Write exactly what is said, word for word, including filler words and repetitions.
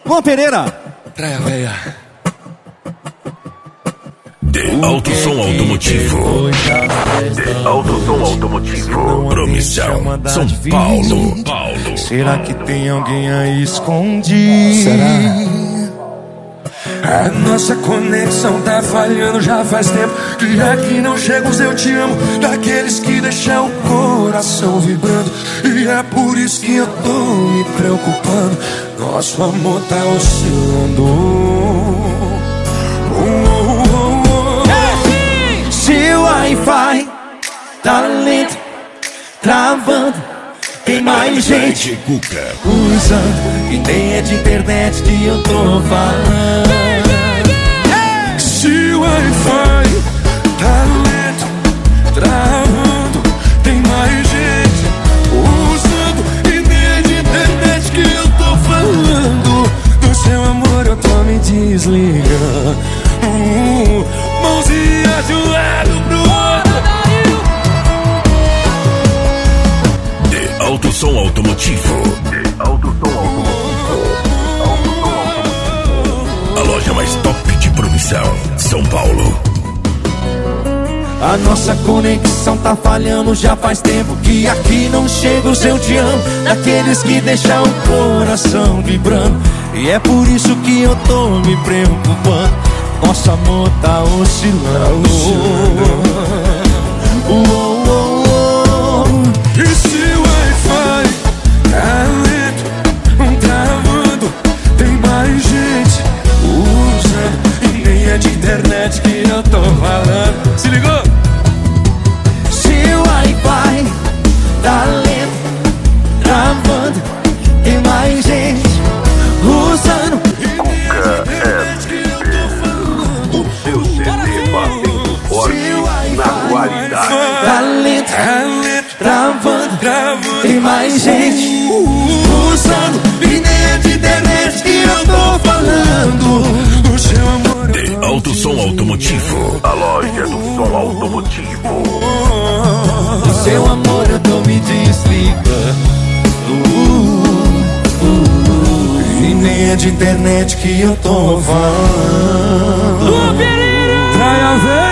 Juan Pereira. Praia Véia. De Alto Som Automotivo. De Alto Som Automotivo. Promissão, São Paulo. Paulo. Será que tem alguém aí escondido? Será? A nossa conexão tá falhando já faz tempo. Que aqui não chega os eu te amo, daqueles que deixam o coração vibrando. E é por isso que eu tô me preocupando. Nosso amor tá oscilando. Oh, oh, oh, oh. Seu Wi-Fi tá lento, travando. Tem mais gente usando, e nem é de internet que eu tô falando. Se o Wi-Fi tá lento, travando, tem mais gente usando, e nem é de internet que eu tô falando. Do seu amor eu tô me desligando. uh, Mãozinha de um lado pro outro. De Alto Som Automotivo. De Alto Som Automotivo. Alto Som Automotivo. A loja mais top de Promissão, São Paulo. A nossa conexão tá falhando já faz tempo. Que aqui não chega o seu te amo, daqueles que deixam o coração vibrando. E é por isso que eu tô me preocupando. Nosso amor tá oscilando. Oh, oh, oh, oh. E se o Wi-Fi tá lento, travando, tem mais gente usando, e nem é de internet que eu tô falando. Se ligou? Se o Wi-Fi tá lento, travando, tem mais gente usando. Cuca S P. O seu C D batendo forte na qualidade. Tá lento, Tá lento, travando, travando, tem mais gente usando, e nem é de internet que eu tô falando. o seu amor. De Alto Som Automotivo. A loja do som automotivo. Do seu amor eu tô me desligando. Uh, uh, e nem é de internet que eu tô falando. Praia Véia.